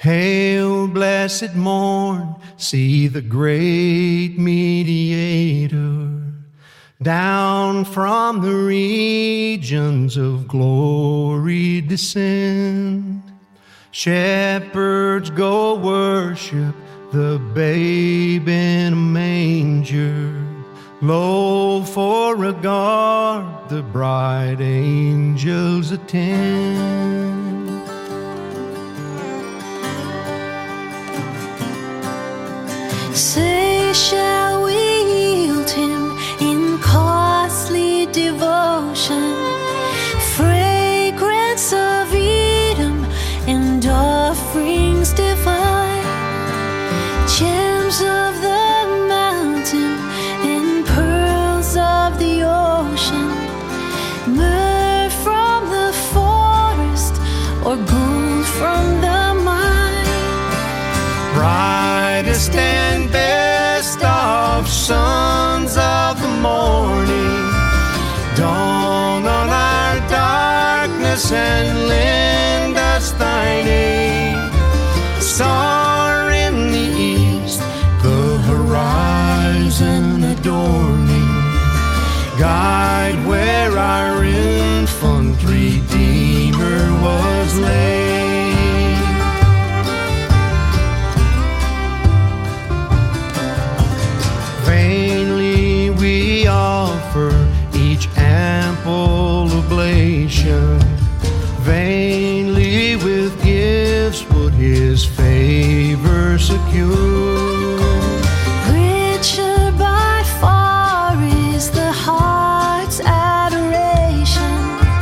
Hail, blessed morn, see the great mediator down from the regions of glory descend. Shepherds go worship the babe in a manger. Lo, for a guard the bright angels attend. Say, shall we yield him in costly devotion, fragrance of Edom and offerings divine, gems of the mountain and pearls of the ocean, myrrh from the forest or gold from the mine? Brightest and best of sons of the morning, dawn on our darkness and lend us thine aid. Star in the east, the horizon adorning, guide where our infant Redeemer was laid. Vainly we offer each ample oblation, vainly with gifts would his favor secure. Richer by far is the heart's adoration,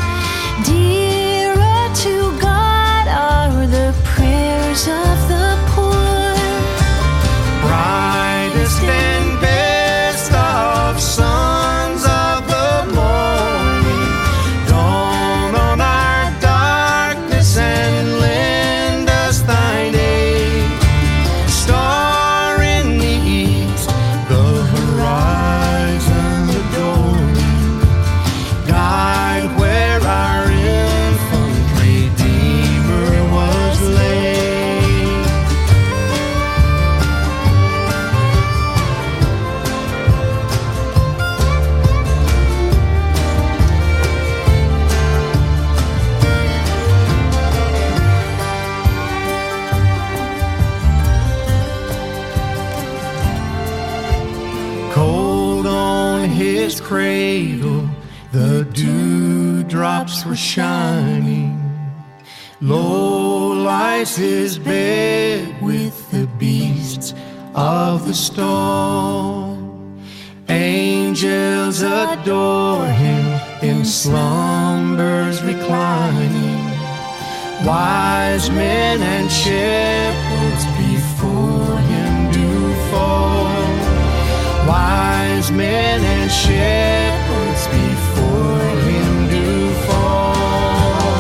dearer to God are the prayers of the poor. Brightest and best of sons of the morning, dawn on our darkness and lend us thine aid. Star in the east, the horizon adorning, guide where our infant Redeemer was laid. Cold on his cradle, the dewdrops were shining. Low lies his bed with the beasts of the stall. Angels adore him in slumbers reclining. Wise men and shepherds before him do fall. Wise men and shepherds before him do fall.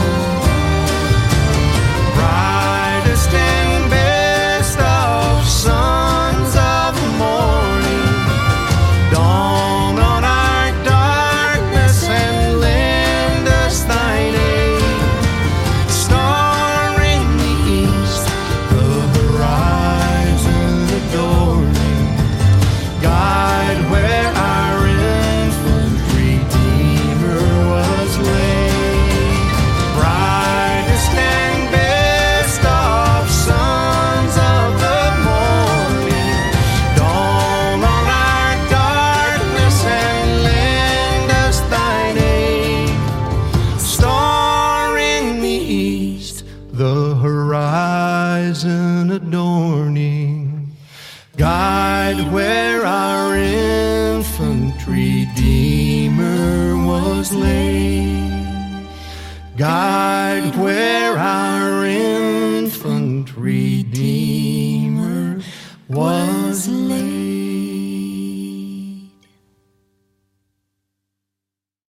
Brightest and best of sons of the morning, dawn on our darkness and lend us thine aid. Star in the east, the horizon adorning, guide where our infant Redeemer was laid. Brightest and best of sons of the morning, dawn on our darkness and lend us thine aid. Star in the east, the horizon adorning, guide where our infant Redeemer was laid. Guide where our